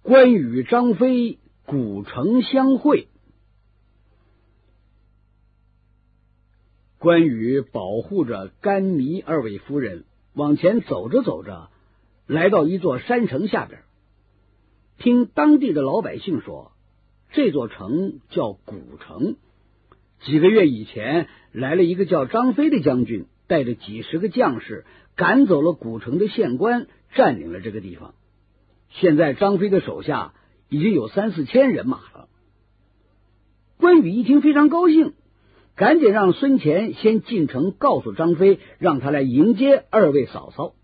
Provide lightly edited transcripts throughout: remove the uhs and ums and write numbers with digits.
关羽、张飞古城相会。关羽保护着甘糜二位夫人，往前走着走着，来到一座山城下边。听当地的老百姓说，这座城叫古城。几个月以前，来了一个叫张飞的将军，带着几十个将士，赶走了古城的县官，占领了这个地方。现在张飞的手下已经有3、4千人马了。关羽一听非常高兴，赶紧让孙乾先进城告诉张飞，让他来迎接二位嫂嫂。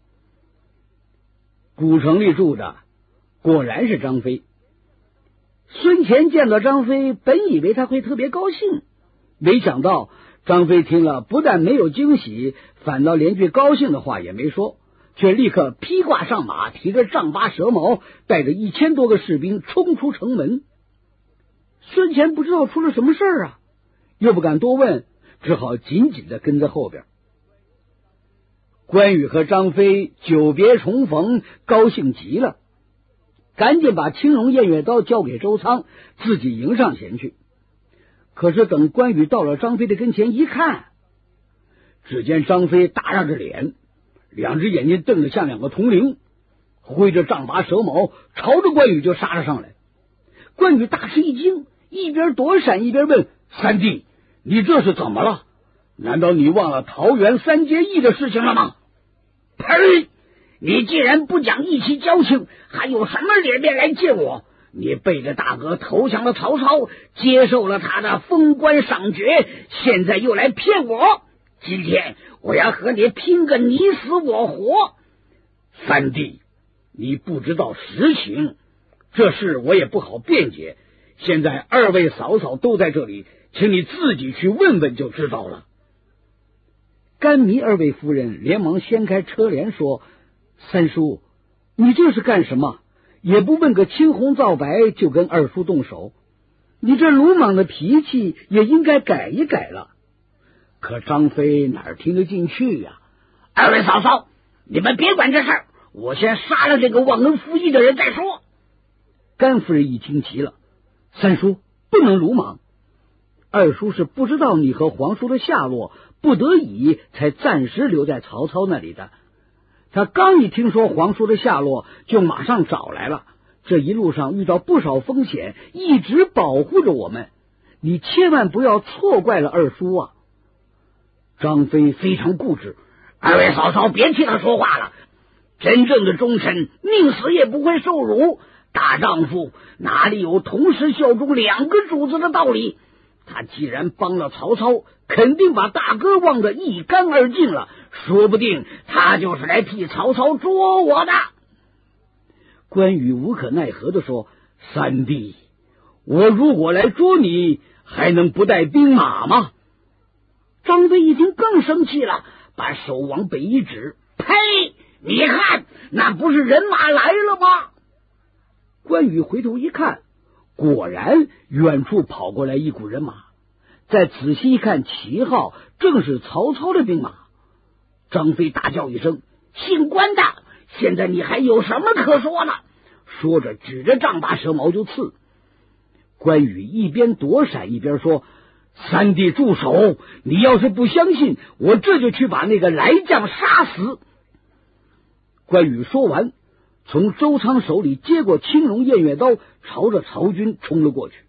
古城里住的果然是张飞。孙乾见到张飞，本以为他会特别高兴，没想到张飞听了不但没有惊喜，反倒连句高兴的话也没说，却立刻披挂上马，提着丈八蛇矛，带着1000多个士兵冲出城门。孙乾不知道出了什么事儿啊，又不敢多问，只好紧紧的跟在后边。关羽和张飞久别重逢，高兴极了，赶紧把青龙偃月刀交给周仓，自己迎上前去。可是等关羽到了张飞的跟前一看，只见张飞大嚷着脸，2只眼睛瞪得像2个铜铃，挥着丈八蛇矛朝着关羽就杀了上来。关羽大吃一惊，一边躲闪一边问：三弟，你这是怎么了？难道你忘了桃园3结义的事情了吗？ 呸！你既然不讲义气交情，还有什么脸面来见我？你背着大哥投降了曹操，接受了他的封官赏爵，现在又来骗我。今天我要和你拼个你死我活。 三弟，你不知道实情，这事我也不好辩解。现在2位嫂嫂都在这里，请你自己去问问就知道了。甘糜2位夫人连忙掀开车帘说：三叔，你这是干什么？也不问个青红皂白就跟二叔动手，你这鲁莽的脾气也应该改一改了。可张飞哪听得进去呀 ？2位嫂嫂，你们别管这事儿，我先杀了这个忘恩负义的人再说。 甘夫人一听急了：三叔不能鲁莽，二叔是不知道你和皇叔的下落，不得已才暂时留在曹操那里的。他刚一听说皇叔的下落，就马上找来了。这一路上遇到不少风险，一直保护着我们，你千万不要错怪了二叔啊！张飞非常固执 ：2位嫂嫂别替他说话了，真正的忠臣宁死也不会受辱，大丈夫哪里有同时效忠2个主子的道理？他既然帮了曹操，肯定把大哥忘得一干二净了，说不定他就是来替曹操捉我的。 关羽无可奈何地说：三弟，我如果来捉你，还能不带兵马吗？ 张飞一听更生气了，把手往北一指：呸！你看，那不是人马来了吗？ 关羽回头一看，果然远处跑过来一股人马，再仔细一看旗号，正是曹操的兵马。张飞大叫一声： 姓关的，现在你还有什么可说的？ 说着指着丈八蛇矛就刺。关羽一边躲闪一边说：三弟住手，你要是不相信，我这就去把那个来将杀死。关羽说完，从周仓手里接过青龙偃月刀，朝着曹军冲了过去。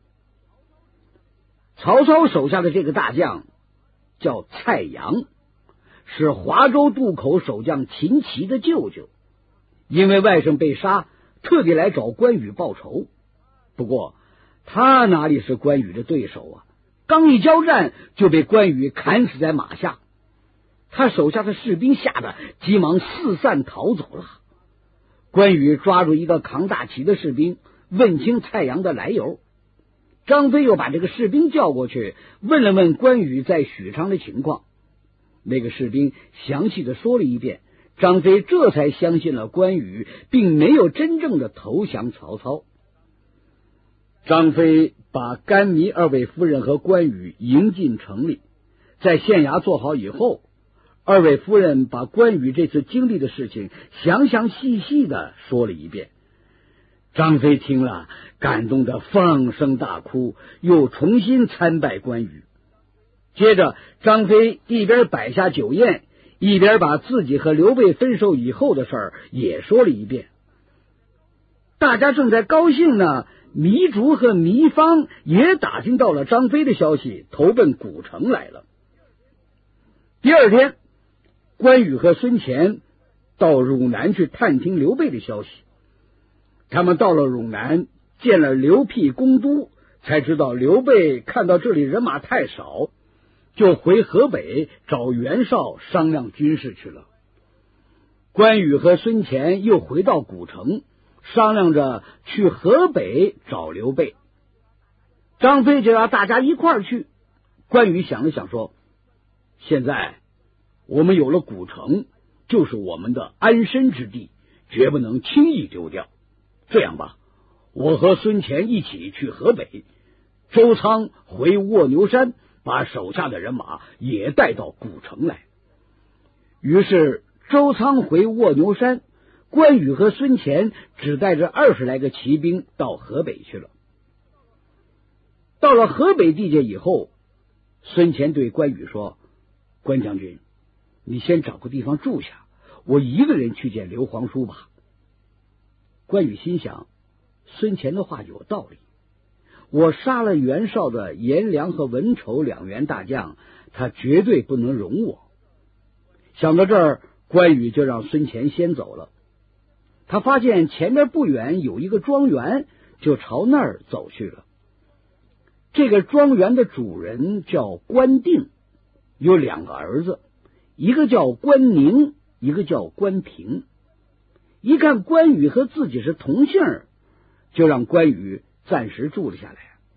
曹操手下的这个大将叫蔡阳，是华州渡口守将秦琪的舅舅，因为外甥被杀，特地来找关羽报仇。不过他哪里是关羽的对手啊，刚一交战就被关羽砍死在马下。他手下的士兵吓得急忙四散逃走了。关羽抓住一个扛大旗的士兵，问清蔡阳的来由。张飞又把这个士兵叫过去，问了问关羽在许昌的情况。那个士兵详细的说了一遍，张飞这才相信了关羽并没有真正的投降曹操。张飞把甘糜2位夫人和关羽迎进城里，在县衙坐好以后，2位夫人把关羽这次经历的事情详详细细的说了一遍。 张飞听了，感动得放声大哭，又重新参拜关羽。接着，张飞一边摆下酒宴，一边把自己和刘备分手以后的事儿也说了一遍。大家正在高兴呢，糜竺和糜芳也打听到了张飞的消息，投奔古城来了。第二天，关羽和孙乾到汝南去探听刘备的消息。他们到了汝南，见了刘辟公都，才知道刘备看到这里人马太少，就回河北找袁绍商量军事去了。关羽和孙乾又回到古城，商量着去河北找刘备。张飞就要大家一块儿去。关羽想了想说，现在我们有了古城，就是我们的安身之地，绝不能轻易丢掉。这样吧，我和孙乾一起去河北，周仓回卧牛山，把手下的人马也带到古城来。于是周仓回卧牛山，关羽和孙乾只带着20来个骑兵到河北去了。到了河北地界以后，孙乾对关羽说，关将军，你先找个地方住下，我一个人去见刘皇叔吧。关羽心想，孙乾的话有道理，我杀了袁绍的颜良和文丑2员大将，他绝对不能容我。想到这儿，关羽就让孙乾先走了。他发现前面不远有一个庄园，就朝那儿走去了。这个庄园的主人叫关定，有2个儿子，一个叫关宁，一个叫关平。一看关羽和自己是同姓，就让关羽暂时住了下来。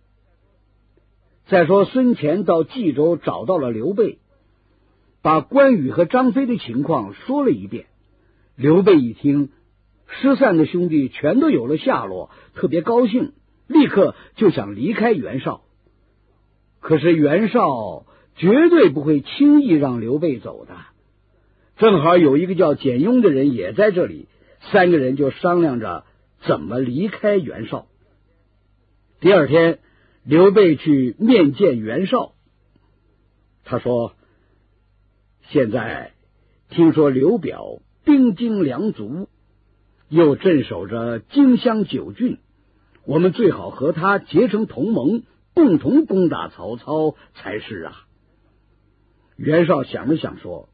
再说孙乾到冀州找到了刘备，把关羽和张飞的情况说了一遍。刘备一听，失散的兄弟全都有了下落，特别高兴，立刻就想离开袁绍。可是袁绍绝对不会轻易让刘备走的。正好有一个叫简雍的人也在这里，3个人就商量着怎么离开袁绍。第二天，刘备去面见袁绍，他说，现在听说刘表兵精粮足，又镇守着荆襄9郡，我们最好和他结成同盟，共同攻打曹操才是啊。袁绍想了想说，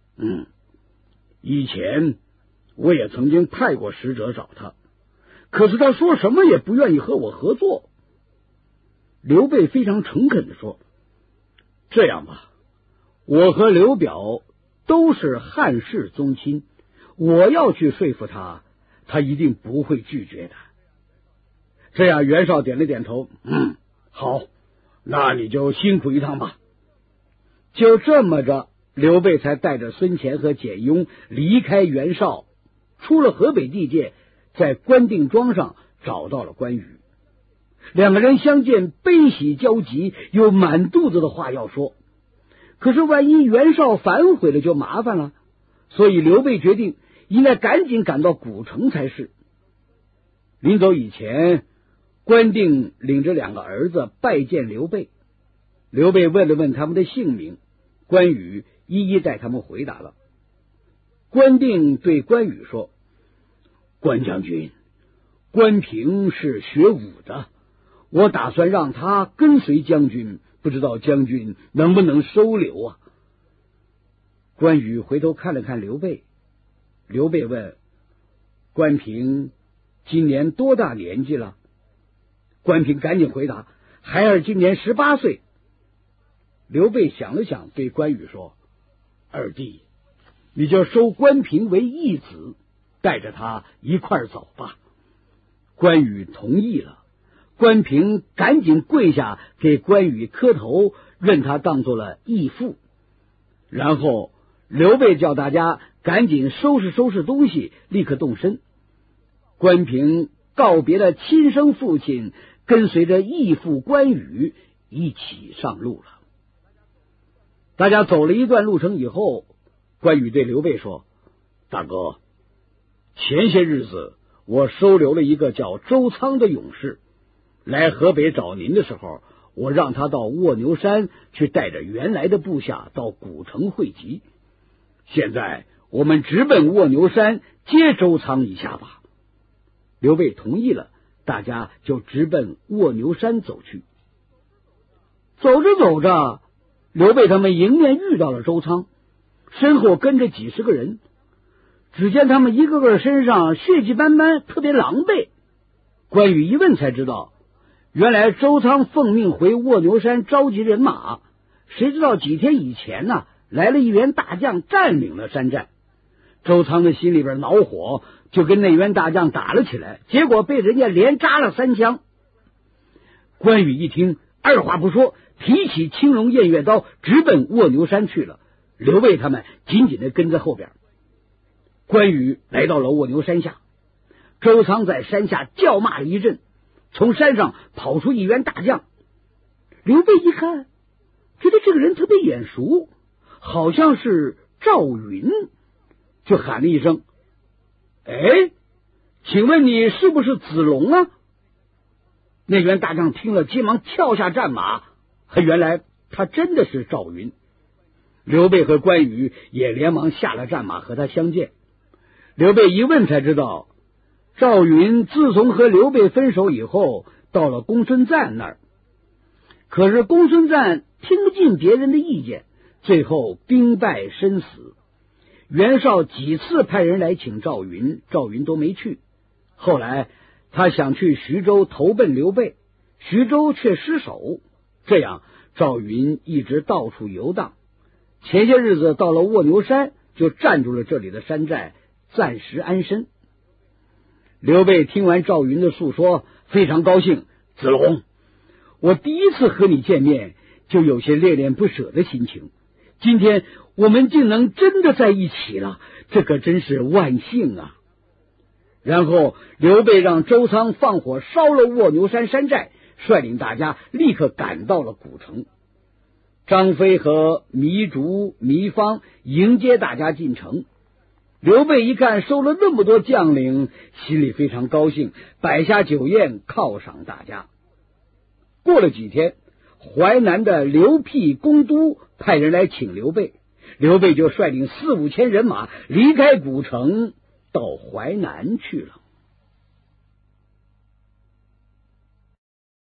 以前我也曾经派过使者找他，可是他说什么也不愿意和我合作。刘备非常诚恳地说，这样吧，我和刘表都是汉室宗亲，我要去说服他，他一定不会拒绝的。这样袁绍点了点头，好，那你就辛苦一趟吧。就这么着，刘备才带着孙乾和简雍离开袁绍，出了河北地界，在关定庄上找到了关羽。2个人相见，悲喜交集，有满肚子的话要说。可是万一袁绍反悔了就麻烦了，所以刘备决定应该赶紧赶到古城才是。临走以前，关定领着2个儿子拜见刘备。刘备问了问他们的姓名，关羽一一带他们回答了。关定对关羽说，关将军，关平是学武的，我打算让他跟随将军，不知道将军能不能收留啊？关羽回头看了看刘备，刘备问，关平今年多大年纪了？关平赶紧回答，孩儿今年18岁。刘备想了想，对关羽说，二弟，你就收关平为义子，带着他一块儿走吧。关羽同意了。关平赶紧跪下给关羽磕头，认他当做了义父。然后刘备叫大家赶紧收拾收拾东西，立刻动身。关平告别了亲生父亲，跟随着义父关羽一起上路了。大家走了一段路程以后，关羽对刘备说，大哥，前些日子我收留了一个叫周仓的勇士，来河北找您的时候，我让他到卧牛山去带着原来的部下到古城会集。现在我们直奔卧牛山接周仓一下吧。刘备同意了，大家就直奔卧牛山走去。走着走着，刘备他们迎面遇到了周仓，身后跟着几十个人。只见他们一个个身上血迹斑斑，特别狼狈。关羽一问才知道，原来周仓奉命回卧牛山召集人马，谁知道几天以前呢，来了一员大将占领了山寨。周仓的心里边恼火，就跟那员大将打了起来，结果被人家连扎了3枪。关羽一听，二话不说，提起青龙偃月刀，直奔卧牛山去了。刘备他们紧紧的跟在后边。关羽来到了卧牛山下，周仓在山下叫骂了一阵，从山上跑出一员大将。刘备一看，觉得这个人特别眼熟，好像是赵云，就喊了一声：“哎，请问你是不是子龙啊？”那员大将听了，急忙跳下战马，原来他真的是赵云。刘备和关羽也连忙下了战马和他相见。刘备一问才知道，赵云自从和刘备分手以后，到了公孙瓒那儿，可是公孙瓒听不进别人的意见，最后兵败身死。袁绍几次派人来请赵云，赵云都没去。后来他想去徐州投奔刘备，徐州却失守，这样赵云一直到处游荡。前些日子到了卧牛山，就占住了这里的山寨，暂时安身。刘备听完赵云的诉说，非常高兴。子龙，我第一次和你见面，就有些恋恋不舍的心情。今天我们竟能真的在一起了，这可真是万幸啊！然后刘备让周仓放火烧了卧牛山山寨，率领大家立刻赶到了古城。张飞和糜竺、糜芳迎接大家进城。刘备一看收了那么多将领，心里非常高兴，摆下酒宴犒赏大家。过了几天，淮南的刘辟公都派人来请刘备，刘备就率领4、5千人马离开古城，到淮南去了。